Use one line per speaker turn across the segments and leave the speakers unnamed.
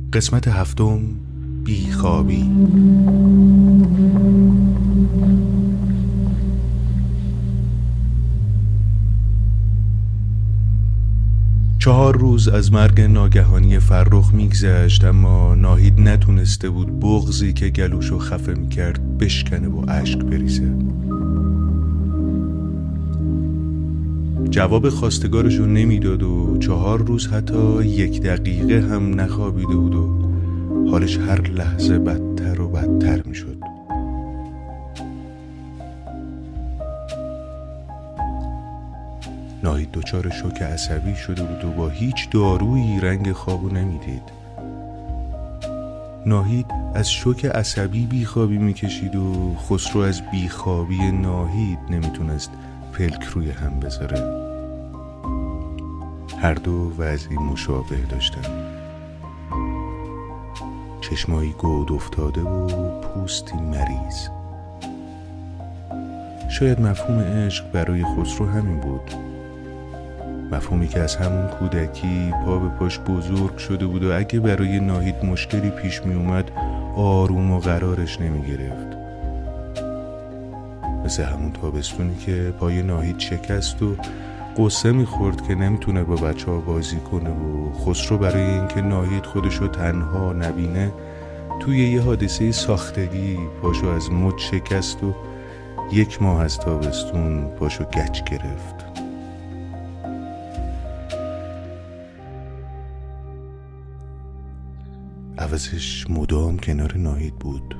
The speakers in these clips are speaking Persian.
قسمت 7، بیخوابی. چهار روز از مرگ ناگهانی فرخ میگذشت، اما ناهید نتونسته بود بغضی که گلوشو خفه میکرد بشکنه و اشک بریزه. جواب خواستگارشو نمیداد و 4 روز حتی 1 دقیقه هم نخوابیده بود و حالش هر لحظه بدتر و بدتر میشد. ناهید دچار شوک عصبی شده بود و با هیچ دارویی رنگ خوابو نمیدید. ناهید از شوک عصبی بیخوابی میکشید و خسرو از بیخوابی ناهید نمیتونست پلک روی هم بذاره. هر دو وضعی مشابه داشتن، چشمایی گود افتاده و پوستی مریض. شاید مفهوم عشق برای خسرو همین بود، مفهومی که از همون کودکی پا به پاش بزرگ شده بود و اگه برای ناهید مشکلی پیش می اومد آروم و قرارش نمی گرفت. مثل همون تابستونی که پای ناهید شکست و قصه می خورد که نمیتونه با بچه ها بازی کنه و خسرو برای اینکه ناهید خودشو تنها نبینه توی یه حادثه ساختگی پاشو از مد شکست و 1 ماه از تابستون پاشو گچ گرفت. عوضش مدام کنار ناهید بود،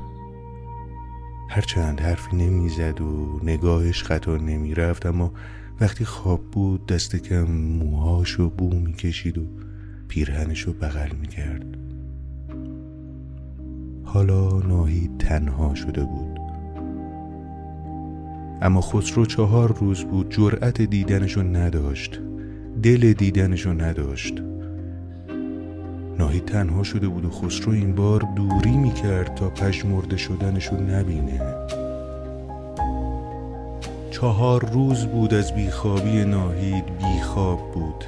هرچند حرفی نمیزد و نگاهش خطا نمیرفت، اما وقتی خواب بود دست کم موهاشو بو میکشید و پیرهنشو بغل میکرد. حالا ناهید تنها شده بود، اما خسرو 4 روز بود جرأت دیدنشو نداشت، دل دیدنشو نداشت. ناهید تنها شده بود و خسرو این بار دوری میکرد تا پژمرده شدنشو نبینه. 4 روز بود از بیخوابی ناهید بیخواب بود.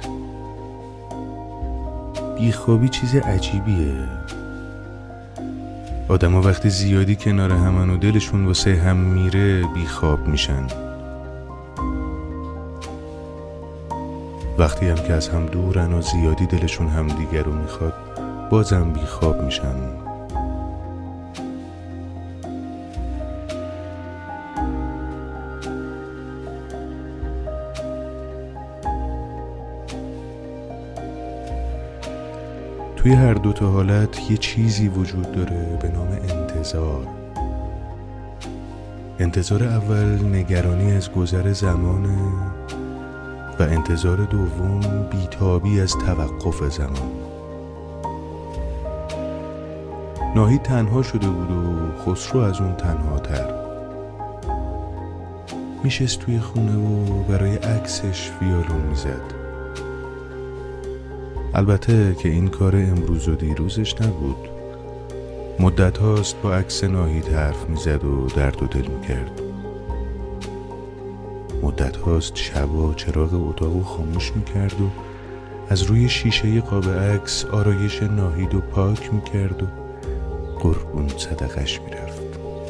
بیخوابی چیز عجیبیه. آدم ها وقتی زیادی کنار همن و دلشون واسه هم میره بیخواب میشن. وقتی هم که از هم دورن و زیادی دلشون هم دیگر رو میخواد بازم بیخواب میشن. توی هر دوتا حالت یه چیزی وجود داره به نام انتظار. انتظار اول نگرانی از گذر زمانه و انتظار دوم بیتابی از توقف زمان. ناهید تنها شده بود و خسرو از اون تنها تر. میشست توی خونه و برای عکسش ویولون میزد. البته که این کار امروز و دیروزش نبود. مدت هاست با عکس ناهید حرف میزد و درد و دل میکرد. مدت هاست شبا چراغ اتاقو خاموش میکرد و از روی شیشه قاب عکس آرایش ناهید و پاک میکرد و قربون صدقش میرفت.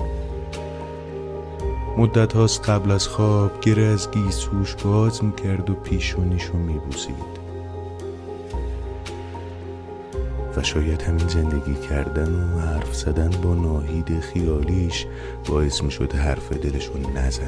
مدت هاست قبل از خواب گره از گیسوش باز میکرد و پیشونیشو میبوسید. و شاید همین زندگی کردن و حرف زدن با ناهید خیالیش باعث میشد حرف دلشون نزنه.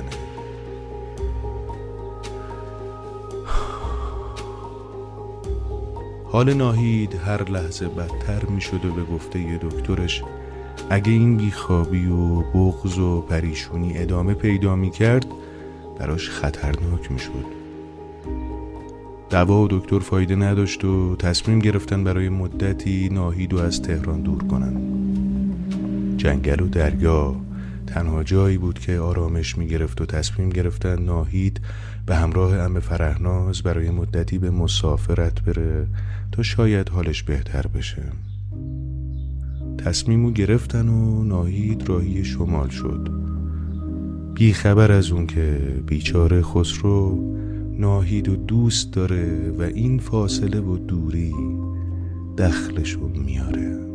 حال ناهید هر لحظه بدتر میشد و به گفته یه دکترش اگه این بیخوابی و بغض و پریشونی ادامه پیدا میکرد براش خطرناک میشد. دوا و دکتر فایده نداشت و تصمیم گرفتن برای مدتی ناهید رو از تهران دور کنن. جنگل و دریا تنها جایی بود که آرامش میگرفت و تصمیم گرفتن ناهید به همراه عمه فرهناز برای مدتی به مسافرت بره تا شاید حالش بهتر بشه. تصمیمو گرفتن و ناهید راهی شمال شد، بی خبر از اون که بیچاره خسرو ناهید و دوست داره و این فاصله و دوری دخلشو میاره.